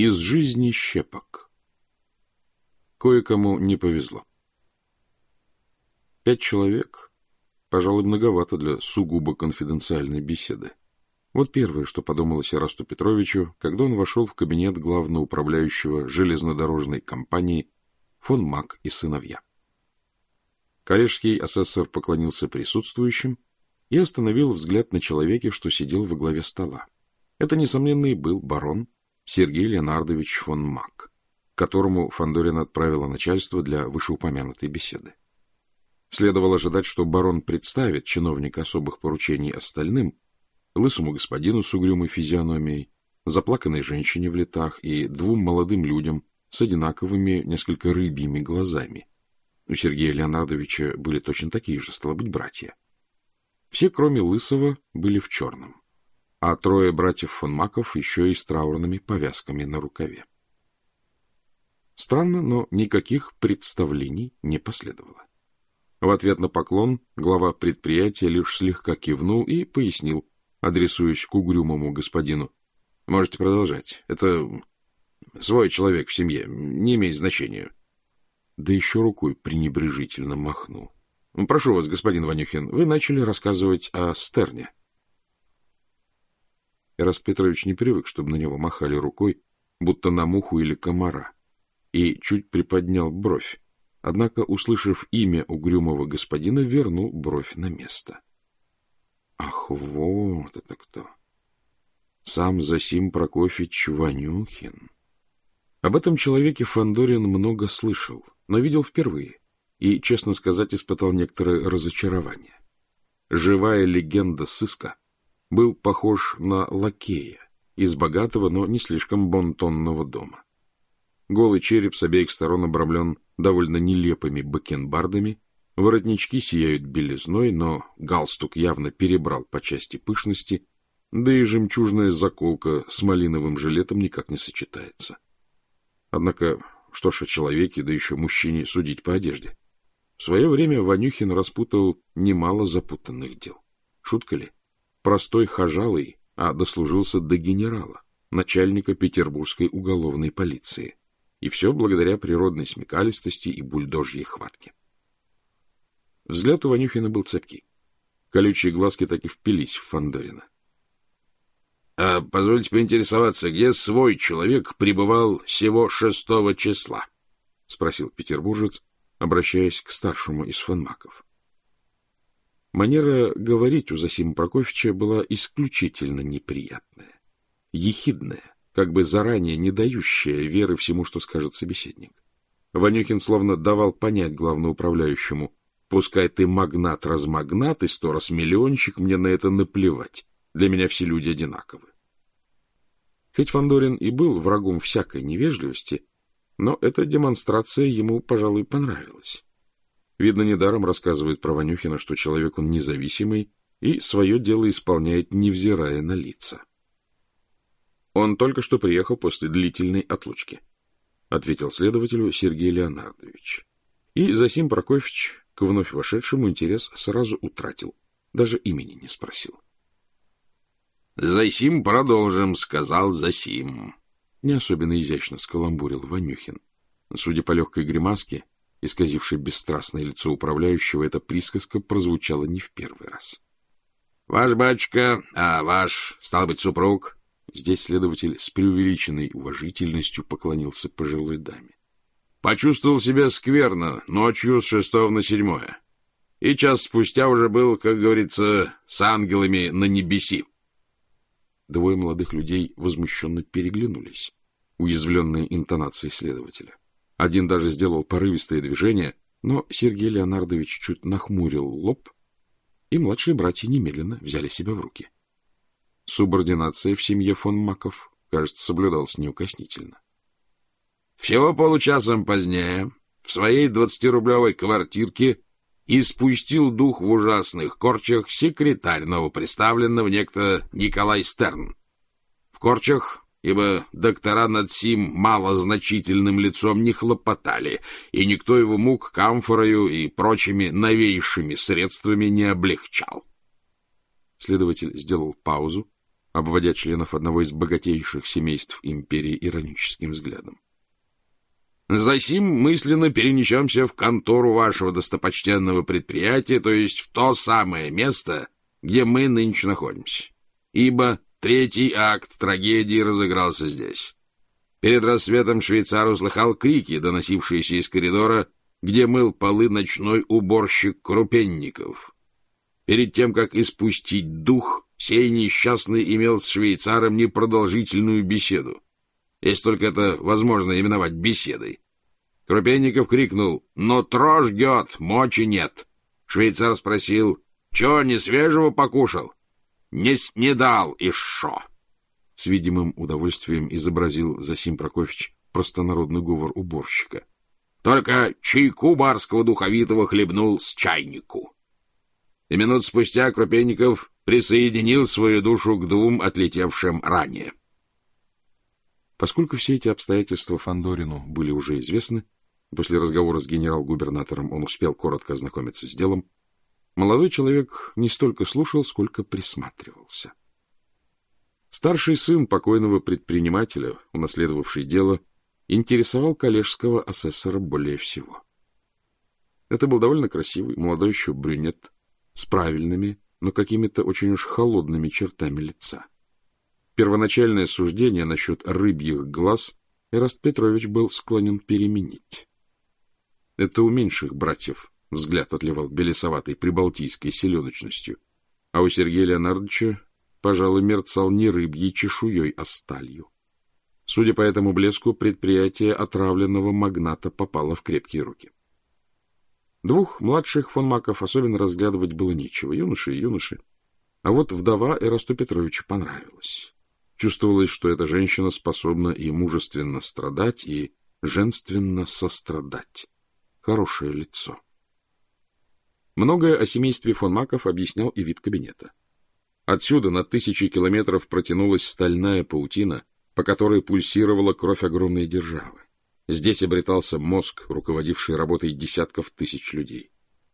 Из жизни щепок. Кое-кому не повезло. 5 человек, пожалуй, многовато для сугубо конфиденциальной беседы. Вот первое, что подумалось Эрасту Петровичу, когда он вошел в кабинет главноуправляющего железнодорожной компании фон Мак и сыновья. Коллежский асессор поклонился присутствующим и остановил взгляд на человеке, что сидел во главе стола. Это, несомненно, и был барон Сергей Леонардович фон Мак, которому Фандорин отправило начальство для вышеупомянутой беседы. Следовало ожидать, что барон представит чиновника особых поручений остальным, лысому господину с угрюмой физиономией, заплаканной женщине в летах и 2 молодым людям с одинаковыми, несколько рыбьими глазами. У Сергея Леонардовича были точно такие же, стало быть, братья. Все, кроме лысого, были в черном, а 3 братьев фон Маков еще и с траурными повязками на рукаве. Странно, но никаких представлений не последовало. В ответ на поклон глава предприятия лишь слегка кивнул и пояснил, адресуясь к угрюмому господину: — Можете продолжать. Это свой человек в семье, не имеет значения. Да еще рукой пренебрежительно махнул. — Прошу вас, господин Ванюхин, вы начали рассказывать о Стерне. Эраст Петрович не привык, чтобы на него махали рукой, будто на муху или комара, и чуть приподнял бровь. Однако, услышав имя угрюмого господина, вернул бровь на место. Ах, вот это кто! Сам Зосим Прокофьевич Ванюхин. Об этом человеке Фандорин много слышал, но видел впервые и, честно сказать, испытал некоторое разочарование. Живая легенда сыска был похож на лакея из богатого, но не слишком бонтонного дома. Голый череп с обеих сторон обрамлен довольно нелепыми бакенбардами, воротнички сияют белизной, но галстук явно перебрал по части пышности, да и жемчужная заколка с малиновым жилетом никак не сочетается. Однако, что ж о человеке, да еще мужчине, судить по одежде? В свое время Ванюхин распутал немало запутанных дел. Шутка ли? Простой хожалый, а дослужился до генерала, начальника петербургской уголовной полиции. И все благодаря природной смекалистости и бульдожьей хватке. Взгляд у Ванюхина был цепкий. Колючие глазки так и впились в Фандорина. — позвольте поинтересоваться, где свой человек пребывал сего 6 числа? — спросил петербуржец, обращаясь к старшему из фон Маков. Манера говорить у Зосима Прокофьевича была исключительно неприятная, ехидная, как бы заранее не дающая веры всему, что скажет собеседник. Ванюхин словно давал понять главноуправляющему: пускай ты магнат-размагнат и 100 раз миллионщик, мне на это наплевать. Для меня все люди одинаковы. Хоть Фандорин и был врагом всякой невежливости, но эта демонстрация ему, пожалуй, понравилась. Видно, недаром рассказывает про Ванюхина, что человек он независимый и свое дело исполняет, невзирая на лица. — Он только что приехал после длительной отлучки, — ответил следователю Сергей Леонардович. И Зосим Прокофьевич к вновь вошедшему интерес сразу утратил, даже имени не спросил. — Зосим продолжим, — сказал Зосим. Не особенно изящно скаламбурил Ванюхин. Судя по легкой гримаске, исказившей бесстрастное лицо управляющего, эта присказка прозвучала не в первый раз. — Ваш батюшка, ваш, стал быть, супруг? Здесь следователь с преувеличенной уважительностью поклонился пожилой даме. Почувствовал себя скверно ночью с 6 на 7. И час спустя уже был, как говорится, с ангелами на небеси. 2 молодых людей возмущенно переглянулись, уязвленные интонацией следователя. Один даже сделал порывистое движение, но Сергей Леонардович чуть нахмурил лоб, и младшие братья немедленно взяли себя в руки. Субординация в семье фон Маков, кажется, соблюдалась неукоснительно. Всего получасом позднее в своей 20-рублевой квартирке испустил дух в ужасных корчах секретарь новоприставленного некто Николай Стерн. В корчах, ибо доктора над сим малозначительным лицом не хлопотали, и никто его мук камфорою и прочими новейшими средствами не облегчал. Следователь сделал паузу обводя членов одного из богатейших семейств империи ироническим взглядом. «Засим мысленно перенесемся в контору вашего достопочтенного предприятия, то есть в то самое место, где мы нынче находимся. Ибо третий акт трагедии разыгрался здесь. Перед рассветом швейцар услыхал крики, доносившиеся из коридора, где мыл полы ночной уборщик Крупенников. Перед тем, как испустить дух, сей несчастный имел с швейцаром непродолжительную беседу, если только это возможно именовать беседой. Крупенников крикнул: «Нутро жгет, мочи нет». Швейцар спросил: «Чё, не свежего покушал?» «Не снедал, и шо?» С видимым удовольствием изобразил Засим Прокофьевич простонародный говор уборщика. «Только чайку барского духовитого хлебнул с чайнику». И минут спустя Крупенников присоединил свою душу к двум отлетевшим ранее. Поскольку все эти обстоятельства Фандорину были уже известны, после разговора с генерал-губернатором он успел коротко ознакомиться с делом, молодой человек не столько слушал, сколько присматривался. Старший сын покойного предпринимателя, унаследовавший дело, интересовал коллежского асессора более всего. Это был довольно красивый, молодой еще брюнет, с правильными, но какими-то очень уж холодными чертами лица. Первоначальное суждение насчет рыбьих глаз Эраст Петрович был склонен переменить. Это у меньших братьев взгляд отливал белесоватой прибалтийской селеночностью, а у Сергея Леонардовича, пожалуй, мерцал не рыбьей чешуей, а сталью. Судя по этому блеску, предприятие отравленного магната попало в крепкие руки. Двух младших фон Маков особенно разглядывать было нечего, юноши и юноши. А вот вдова Эрасту Петровичу понравилась. Чувствовалось, что эта женщина способна и мужественно страдать, и женственно сострадать. Хорошее лицо. Многое о семействе фон Маков объяснял и вид кабинета. Отсюда на 1000 километров протянулась стальная паутина, по которой пульсировала кровь огромной державы. Здесь обретался мозг, руководивший работой десятков тысяч людей.